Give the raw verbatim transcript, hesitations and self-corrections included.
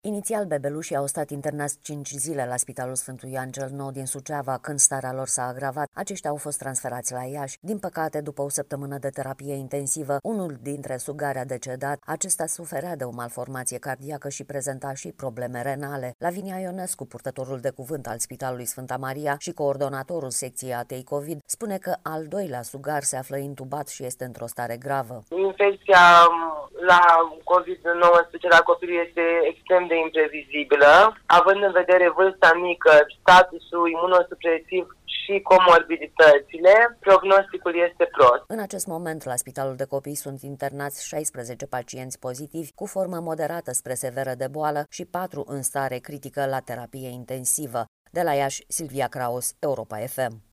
Inițial, bebelușii au stat internați cinci zile la Spitalul Sfântul Ioan cel Nou din Suceava. Când starea lor s-a agravat, aceștia au fost transferați la Iași. Din păcate, după o săptămână de terapie intensivă, unul dintre sugari a decedat. Acesta suferea de o malformație cardiacă și prezenta și probleme renale. Lavinia Ionescu, purtătorul de cuvânt al Spitalului Sfânta Maria și coordonatorul secției A T I COVID, spune că al doilea sugar se află intubat și este într-o stare gravă. Infecția la COVID nouăsprezece la copil este extrem de imprevizibilă, având în vedere vârsta mică, statusul imunosupresiv și comorbiditățile, prognosticul este prost. În acest moment, la Spitalul de Copii sunt internați șaisprezece pacienți pozitivi cu formă moderată spre severă de boală și patru în stare critică la terapie intensivă. De la Iași, Silvia Kraus, Europa F M.